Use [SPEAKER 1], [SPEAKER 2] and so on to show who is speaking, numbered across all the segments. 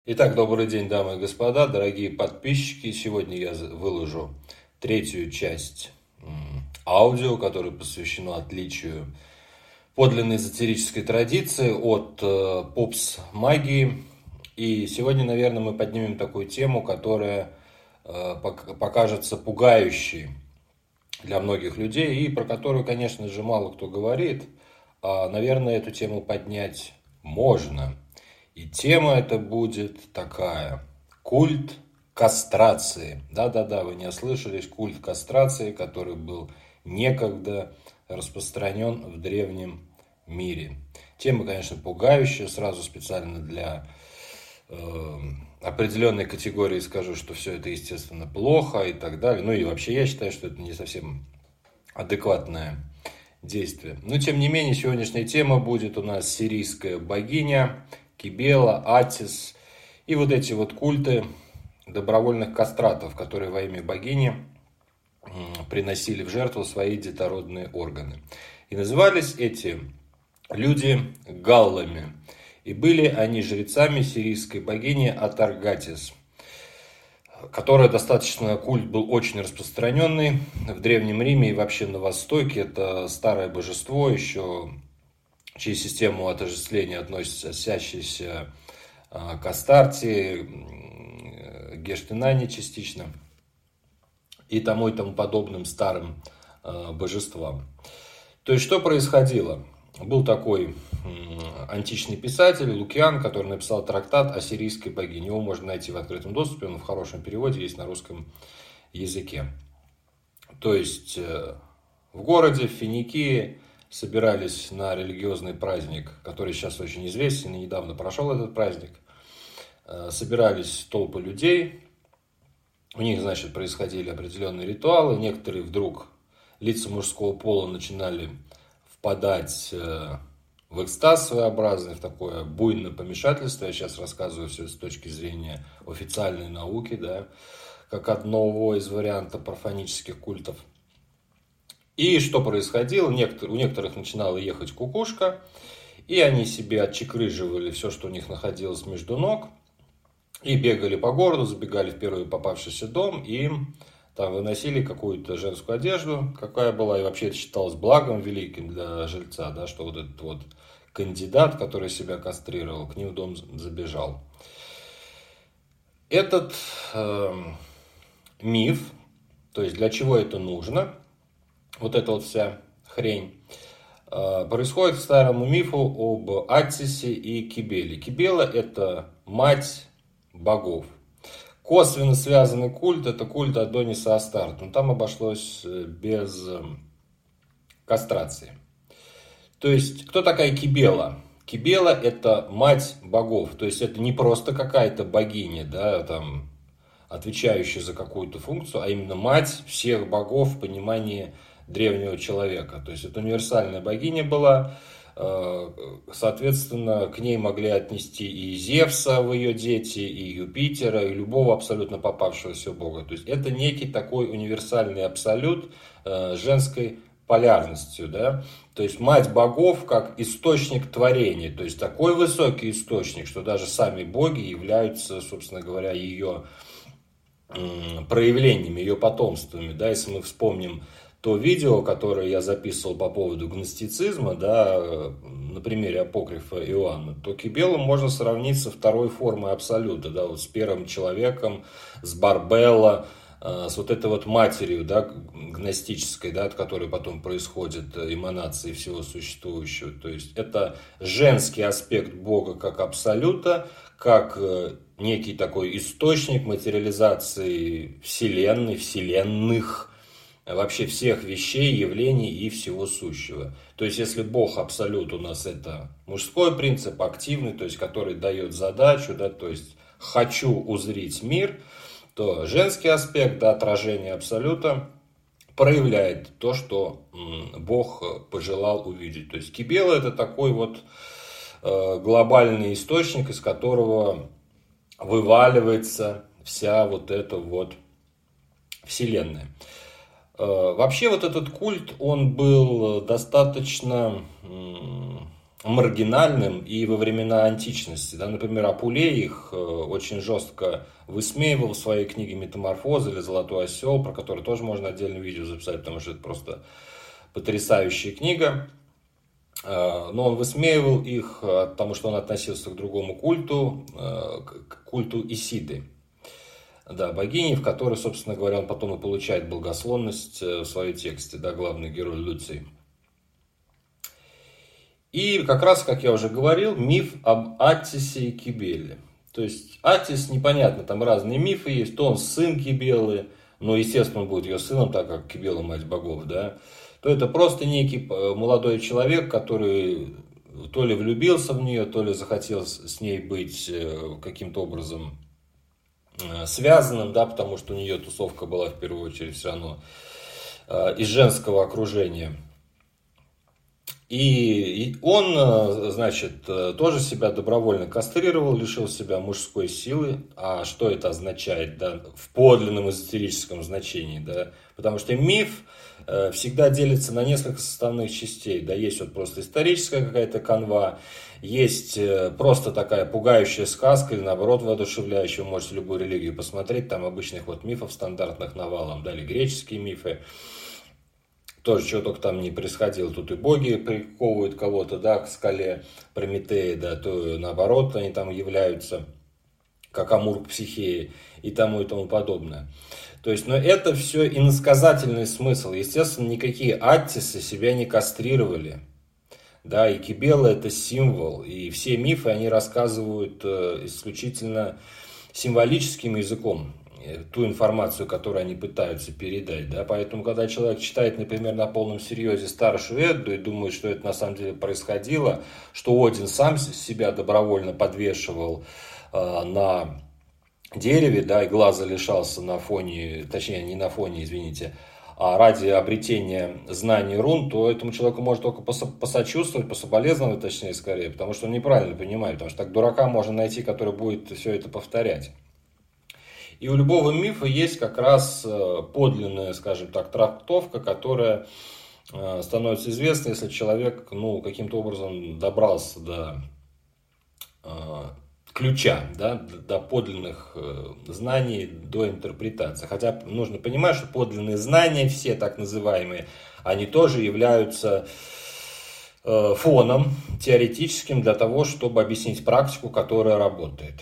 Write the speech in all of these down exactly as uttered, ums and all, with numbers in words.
[SPEAKER 1] Итак, добрый день, дамы и господа, дорогие подписчики. Сегодня я выложу третью часть аудио, которое посвящено отличию подлинной эзотерической традиции от э, попс-магии. И сегодня, наверное, мы поднимем такую тему, которая э, покажется пугающей для многих людей и про которую, конечно же, мало кто говорит. А, наверное, эту тему поднять можно. И тема это будет такая: культ кастрации. Да-да-да, вы не ослышались, культ кастрации, который был некогда распространен в древнем мире. Тема, конечно, пугающая. Сразу специально для э, определенной категории скажу, что все это, естественно, плохо и так далее. Ну и вообще я считаю, что это не совсем адекватное действие. Но, тем не менее, сегодняшняя тема будет у нас сирийская богиня Кибела, Атис и вот эти вот культы добровольных кастратов, которые во имя богини приносили в жертву свои детородные органы. И назывались эти люди галлами. И были они жрецами сирийской богини Атаргатис, которая достаточно, культ был очень распространенный в Древнем Риме и вообще на Востоке. Это старое божество, еще чьей систему отождествления относящейся к Астарте, Гештинане частично и тому и тому подобным старым божествам. То есть, что происходило? Был такой античный писатель Лукиан, который написал трактат о сирийской богине. Его можно найти в открытом доступе, он в хорошем переводе есть на русском языке. То есть, в городе, в Финикии, собирались на религиозный праздник, который сейчас очень известен, и недавно прошел этот праздник. Собирались толпы людей, у них, значит, происходили определенные ритуалы, некоторые вдруг, лица мужского пола, начинали впадать в экстаз своеобразный, в такое буйное помешательство. Я сейчас рассказываю все с точки зрения официальной науки, да, как одного из вариантов парфонических культов. И что происходило? У некоторых начинала ехать кукушка, и они себе отчекрыживали все, что у них находилось между ног, и бегали по городу, забегали в первый попавшийся дом, и там выносили какую-то женскую одежду, какая была, и вообще это считалось благом великим для жильца, да, что вот этот вот кандидат, который себя кастрировал, к ним в дом забежал. Этот э, миф, то есть для чего это нужно, вот эта вот вся хрень, происходит к старому мифу об Атисе и Кибеле. Кибела – это мать богов. Косвенно связанный культ – это культ Адониса Астарта. Но там обошлось без кастрации. То есть, кто такая Кибела? Кибела – это мать богов. То есть, это не просто какая-то богиня, да, там, отвечающая за какую-то функцию, а именно мать всех богов в понимании древнего человека. То есть, это универсальная богиня была. Соответственно, к ней могли отнести и Зевса в ее дети, и Юпитера, и любого абсолютно попавшегося бога. То есть, это некий такой универсальный абсолют женской полярностью, да? То есть, мать богов как источник творения. То есть, такой высокий источник, что даже сами боги являются, собственно говоря, ее проявлениями, ее потомствами. Да? Если мы вспомним то видео, которое я записывал по поводу гностицизма, да, на примере апокрифа Иоанна, то Кибелу можно сравнить со второй формой абсолюта, да, вот с первым человеком, с Барбелла, с вот этой вот матерью, да, гностической, да, от которой потом происходит эманации всего существующего. То есть это женский аспект Бога как абсолюта, как некий такой источник материализации Вселенной, вселенных, вообще всех вещей, явлений и всего сущего. То есть, если Бог абсолют у нас это мужской принцип, активный, то есть, который дает задачу, да, то есть, хочу узреть мир, то женский аспект, да, отражение абсолюта, проявляет то, что Бог пожелал увидеть. То есть, Кибела это такой вот э, глобальный источник, из которого вываливается вся вот эта вот Вселенная. Вообще вот этот культ, он был достаточно маргинальным и во времена античности. Да? Например, Апулей их очень жестко высмеивал в своей книге «Метаморфоза» или «Золотой осел», про который тоже можно отдельное видео записать, потому что это просто потрясающая книга. Но он высмеивал их, потому что он относился к другому культу, к культу Исиды. Да, богини, в которой, собственно говоря, он потом и получает благословность в своем тексте, да, главный герой Люций. И как раз, как я уже говорил, миф об Аттисе и Кибеле. То есть Аттис, непонятно, там разные мифы есть, то он сын Кибелы, но, естественно, он будет ее сыном, так как Кибела мать богов, да, то это просто некий молодой человек, который то ли влюбился в нее, то ли захотел с ней быть каким-то образом связанным, да, потому что у нее тусовка была в первую очередь все равно из женского окружения. И он, значит, тоже себя добровольно кастрировал, лишил себя мужской силы. А что это означает, да, в подлинном эзотерическом значении, да? Потому что миф всегда делится на несколько составных частей. Да, есть вот просто историческая какая-то канва, есть просто такая пугающая сказка или наоборот воодушевляющая. Вы можете любую религию посмотреть, там обычных вот мифов стандартных навалом, да, или греческие мифы. Тоже, чего только там не происходило. Тут и боги приковывают кого-то, да, к скале Прометея, да, то наоборот они там являются, как Амур к Психее и тому и тому подобное. То есть, но это все иносказательный смысл. Естественно, никакие аттисы себя не кастрировали. Да, и Кибела это символ. И все мифы, они рассказывают исключительно символическим языком ту информацию, которую они пытаются передать. Да? Поэтому, когда человек читает, например, на полном серьезе Старшую Эдду и думает, что это на самом деле происходило, что Один сам себя добровольно подвешивал э, на дереве, да, и глаза лишался на фоне, точнее, не на фоне, извините, а ради обретения знаний рун, то этому человеку может только посочувствовать, пособолезновать, точнее, скорее, потому что он неправильно понимает, потому что так дурака можно найти, который будет все это повторять. И у любого мифа есть как раз подлинная, скажем так, трактовка, которая становится известна, если человек, ну, каким-то образом добрался до ключа, да, до подлинных знаний, до интерпретации. Хотя нужно понимать, что подлинные знания, все так называемые, они тоже являются фоном теоретическим для того, чтобы объяснить практику, которая работает.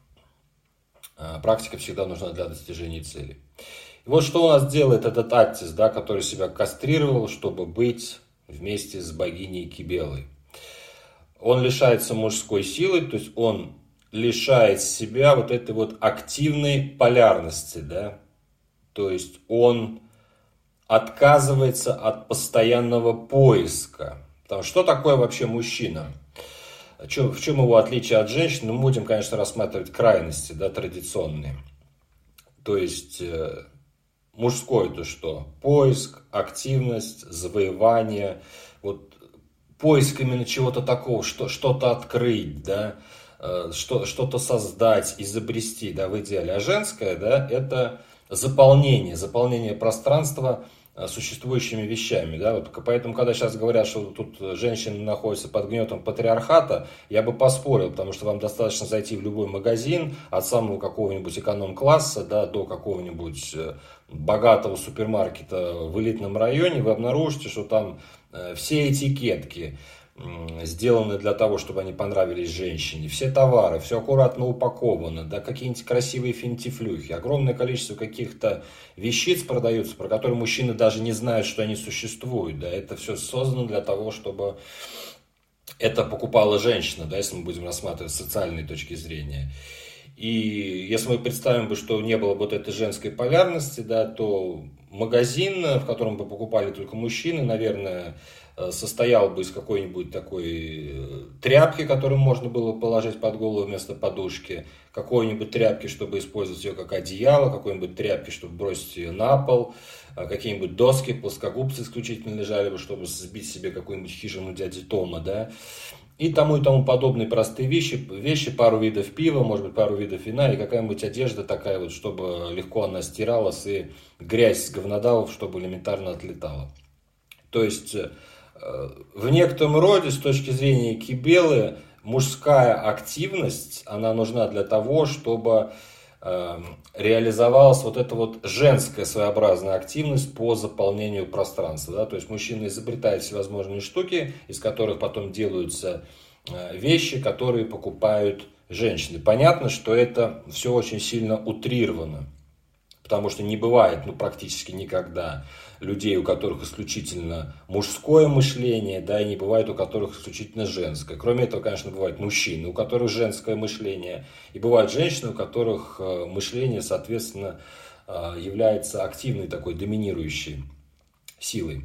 [SPEAKER 1] Практика всегда нужна для достижения цели. И вот что у нас делает этот Аттис, да, который себя кастрировал, чтобы быть вместе с богиней Кибелой. Он лишается мужской силы, то есть он лишает себя вот этой вот активной полярности, да, то есть он отказывается от постоянного поиска. Потому что что такое вообще мужчина? В чем его отличие от женщины? Мы будем, конечно, рассматривать крайности, да, традиционные. То есть мужское это что? Поиск, активность, завоевание. Вот поиск именно чего-то такого, что, что-то открыть, да, что, что-то создать, изобрести, да, в идеале. А женское, да, это заполнение, заполнение пространства существующими вещами. Да? Вот поэтому, когда сейчас говорят, что тут женщины находятся под гнетом патриархата, я бы поспорил, потому что вам достаточно зайти в любой магазин, от самого какого-нибудь эконом-класса, да, до какого-нибудь богатого супермаркета в элитном районе, вы обнаружите, что там все этикетки сделаны для того, чтобы они понравились женщине. Все товары, все аккуратно упаковано, да, какие-нибудь красивые финтифлюхи. Огромное количество каких-то вещиц продаются, про которые мужчины даже не знают, что они существуют. Да. Это все создано для того, чтобы это покупала женщина, да, если мы будем рассматривать с социальной точки зрения. И если мы представим бы, что не было бы вот этой женской полярности, да, то магазин, в котором бы покупали только мужчины, наверное, состоял бы из какой-нибудь такой тряпки, которую можно было положить под голову вместо подушки, какой-нибудь тряпки, чтобы использовать ее как одеяло, какой-нибудь тряпки, чтобы бросить ее на пол, какие-нибудь доски, плоскогубцы исключительно лежали бы, чтобы сбить себе какую-нибудь хижину дяди Тома, да, и тому и тому подобные простые вещи, вещи, пару видов пива, может быть, пару видов вина и какая-нибудь одежда такая вот, чтобы легко она стиралась и грязь с говнодавов, чтобы элементарно отлетала. То есть В некотором роде, с точки зрения Кибелы, мужская активность, она нужна для того, чтобы э, реализовалась вот эта вот женская своеобразная активность по заполнению пространства. Да? То есть мужчина изобретает всевозможные штуки, из которых потом делаются э, вещи, которые покупают женщины. Понятно, что это все очень сильно утрировано, потому что не бывает, ну, практически никогда людей, у которых исключительно мужское мышление, да, и не бывает у которых исключительно женское. Кроме этого, конечно, бывают мужчины, у которых женское мышление, и бывают женщины, у которых мышление, соответственно, является активной такой доминирующей силой.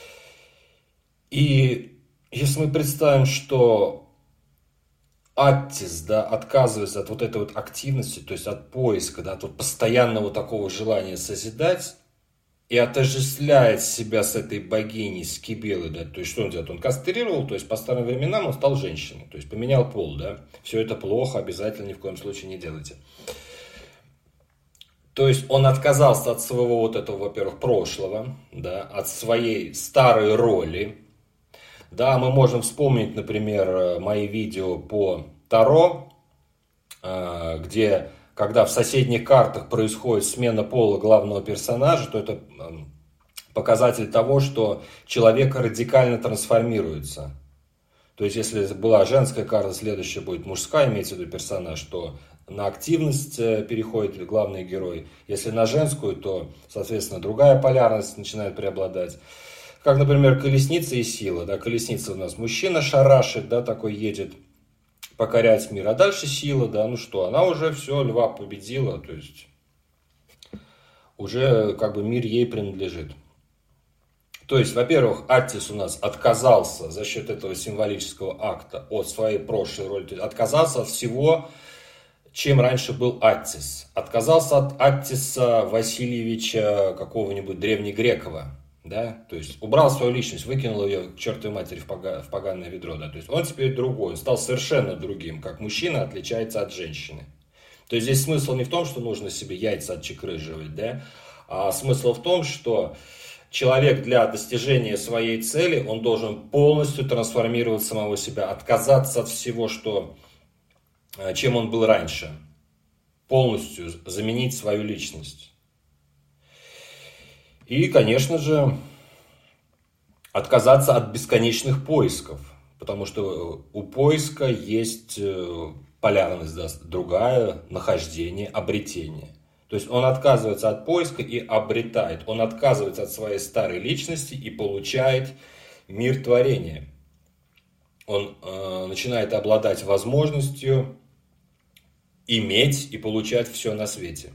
[SPEAKER 1] И если мы представим, что Аттис, да, отказывается от вот этой вот активности, то есть от поиска, да, от вот постоянного такого желания созидать, и отождествляет себя с этой богиней, с Кибелой, да, то есть что он делает? Он кастрировал, то есть по старым временам он стал женщиной, то есть поменял пол, да, все это плохо, обязательно ни в коем случае не делайте. То есть он отказался от своего вот этого, во-первых, прошлого, да, от своей старой роли. Да, мы можем вспомнить, например, мои видео по Таро, где, когда в соседних картах происходит смена пола главного персонажа, то это показатель того, что человек радикально трансформируется. То есть, если была женская карта, следующая будет мужская, имеется в виду персонаж, то на активность переходит главный герой. Если на женскую, то, соответственно, другая полярность начинает преобладать. Как, например, колесница и сила. Да, колесница у нас мужчина шарашит, да, такой едет покорять мир. А дальше сила, да, ну что, она уже все, льва победила, то есть уже как бы мир ей принадлежит. То есть, во-первых, Аттис у нас отказался за счет этого символического акта от своей прошлой роли, то есть отказался от всего, чем раньше был Аттис. Отказался от Аттиса Васильевича какого-нибудь древнегрекова. Да? То есть убрал свою личность, выкинул ее к чертовой матери в, пога, в поганое ведро. Да? То есть он теперь другой, он стал совершенно другим, как мужчина отличается от женщины. То есть здесь смысл не в том, что нужно себе яйца отчекрыживать, да? А смысл в том, что человек для достижения своей цели, он должен полностью трансформировать самого себя, отказаться от всего, что, чем он был раньше, полностью заменить свою личность. И, конечно же, отказаться от бесконечных поисков, потому что у поиска есть полярность, да, другая, нахождение, обретение. То есть он отказывается от поиска и обретает, он отказывается от своей старой личности и получает мир творения. Он э, начинает обладать возможностью иметь и получать все на свете.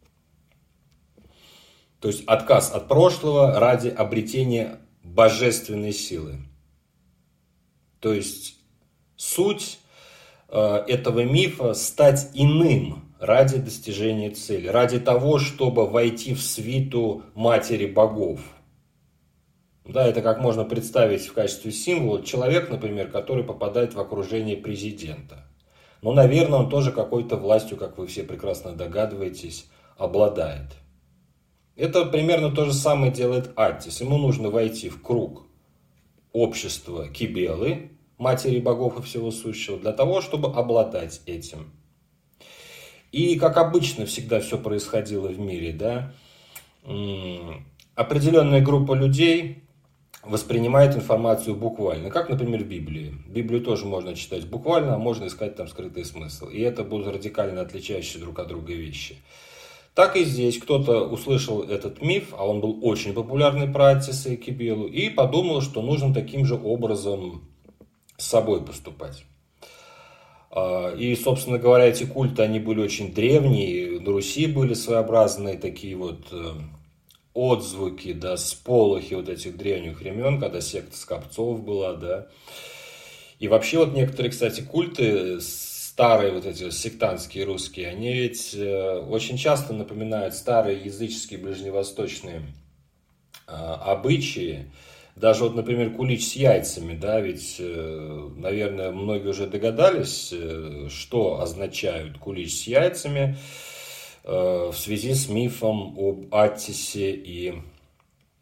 [SPEAKER 1] То есть отказ от прошлого ради обретения божественной силы. То есть суть э, этого мифа стать иным ради достижения цели, ради того, чтобы войти в свиту матери богов. Да, это как можно представить в качестве символа человек, например, который попадает в окружение президента. Но, наверное, он тоже какой-то властью, как вы все прекрасно догадываетесь, обладает. Это примерно то же самое делает Аттис. Ему нужно войти в круг общества Кибелы, матери богов и всего сущего, для того, чтобы обладать этим. И как обычно всегда все происходило в мире, да, определенная группа людей воспринимает информацию буквально, как, например, в Библии. Библию тоже можно читать буквально, а можно искать там скрытый смысл. И это будут радикально отличающиеся друг от друга вещи. Так и здесь кто-то услышал этот миф, а он был очень популярный про Аттиса и Кибелу, и подумал, что нужно таким же образом с собой поступать. И, собственно говоря, эти культы, они были очень древние, на Руси были своеобразные такие вот отзвуки, да, сполохи вот этих древних времен, когда секта скопцов была, да. И вообще вот некоторые, кстати, культы, старые вот эти сектантские русские, они ведь очень часто напоминают старые языческие ближневосточные обычаи. Даже вот, например, кулич с яйцами, да, ведь, наверное, многие уже догадались, что означают кулич с яйцами в связи с мифом об Аттисе и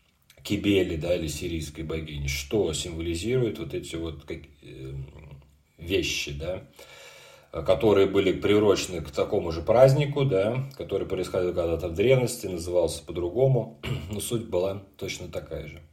[SPEAKER 1] Кибели, да, или сирийской богини, что символизируют вот эти вот как, э, вещи, да, которые были приурочены к такому же празднику, да, который происходил когда-то в древности, назывался по-другому, но суть была точно такая же.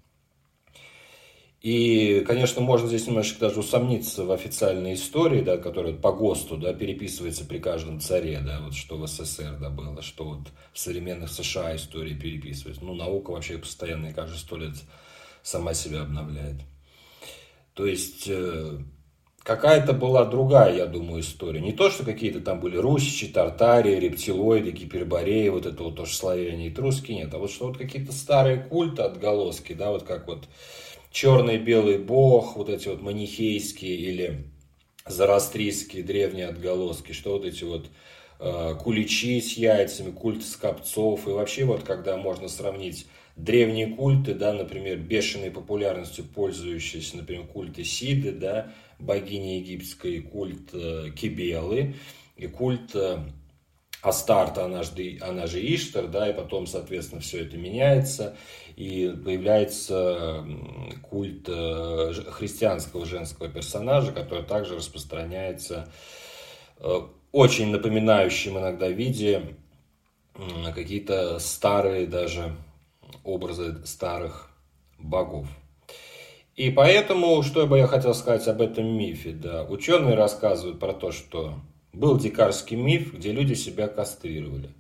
[SPEAKER 1] И, конечно, можно здесь немножечко даже усомниться в официальной истории, да, которая по ГОСТу, да, переписывается при каждом царе, да, вот что в СССР, да, было, что вот в современных США истории переписывается. Ну, наука вообще постоянно, и каждые сто лет сама себя обновляет. То есть какая-то была другая, я думаю, история. Не то, что какие-то там были русичи, тартарии, рептилоиды, гипербореи, вот это вот тоже славяне и труски, нет. А вот что вот какие-то старые культы, отголоски, да, вот как вот черный белый бог, вот эти вот манихейские или зороастрийские древние отголоски, что вот эти вот э, куличи с яйцами, культ скопцов, и вообще вот когда можно сравнить древние культы, да, например, бешеной популярностью пользующиеся, например, культы Сиды, да, богини египетской, культ э, Кибелы и культ э, Астарта, она же, она же Иштар, да, и потом, соответственно, все это меняется, и появляется культ э, христианского женского персонажа, который также распространяется э, очень напоминающим иногда виде э, какие-то старые даже образы старых богов. И поэтому, что бы я хотел сказать об этом мифе, да, ученые рассказывают про то, что был дикарский миф, где люди себя кастрировали.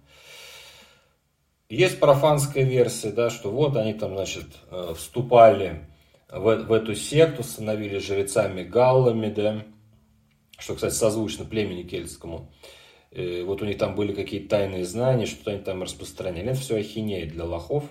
[SPEAKER 1] Есть профанская версия, да, что вот они там, значит, вступали в, в эту секту, становились жрецами галлами, да, что, кстати, созвучно племени кельтскому. И вот у них там были какие-то тайные знания, что-то они там распространяли. Это все ахинея для лохов.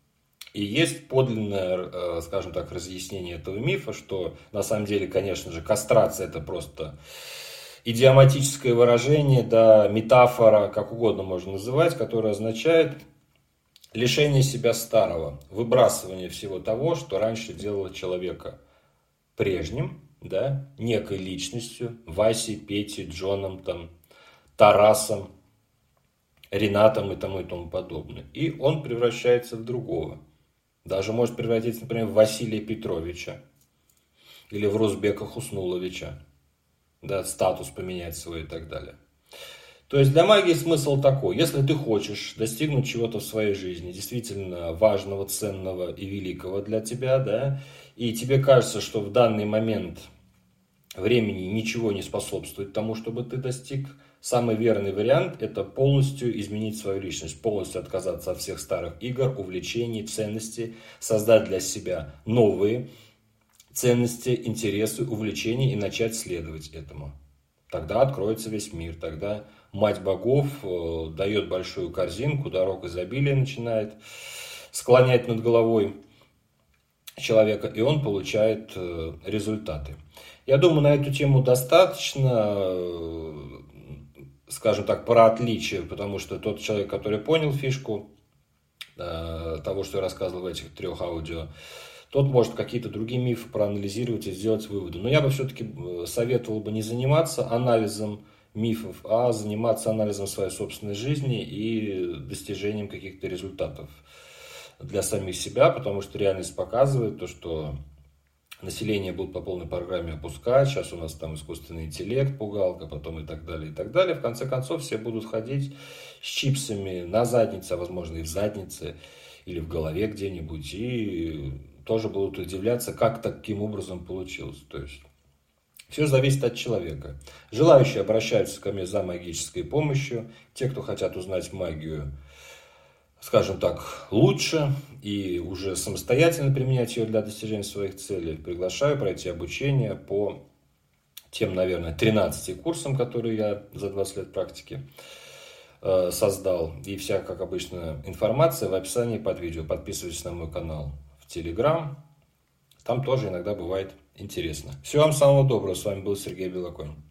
[SPEAKER 1] И есть подлинное, скажем так, разъяснение этого мифа, что на самом деле, конечно же, кастрация это просто идиоматическое выражение, да, метафора, как угодно можно называть, которая означает лишение себя старого, выбрасывание всего того, что раньше делало человека прежним, да, некой личностью, Васей, Петей, Джоном, там, Тарасом, Ренатом и тому и тому подобное. И он превращается в другого. Даже может превратиться, например, в Василия Петровича или в Рузбека Хуснуловича. Да, статус поменять свой и так далее. То есть для магии смысл такой. Если ты хочешь достигнуть чего-то в своей жизни, действительно важного, ценного и великого для тебя, да, и тебе кажется, что в данный момент времени ничего не способствует тому, чтобы ты достиг, самый верный вариант – это полностью изменить свою личность, полностью отказаться от всех старых игр, увлечений, ценностей, создать для себя новые ценности, интересы, увлечения и начать следовать этому. Тогда откроется весь мир, тогда Мать Богов э, дает большую корзинку, дорог изобилия начинает склонять над головой человека, и он получает э, результаты. Я думаю, на эту тему достаточно, э, скажем так, про отличие, потому что тот человек, который понял фишку э, того, что я рассказывал в этих трех аудио, тот может какие-то другие мифы проанализировать и сделать выводы. Но я бы все-таки советовал бы не заниматься анализом мифов, а заниматься анализом своей собственной жизни и достижением каких-то результатов для самих себя, потому что реальность показывает то, что население будут по полной программе опускать, сейчас у нас там искусственный интеллект, пугалка, потом и так далее, и так далее. В конце концов все будут ходить с чипсами на заднице, а возможно и в заднице, или в голове где-нибудь, и тоже будут удивляться, как таким образом получилось. То есть все зависит от человека. Желающие обращаются ко мне за магической помощью. Те, кто хотят узнать магию, скажем так, лучше и уже самостоятельно применять ее для достижения своих целей, приглашаю пройти обучение по тем, наверное, тринадцати курсам, которые я за двадцать лет практики создал. И вся, как обычно, информация в описании под видео. Подписывайтесь на мой канал в Телеграм. Там тоже иногда бывает интересно. Всего вам самого доброго. С вами был Сергей Белоконь.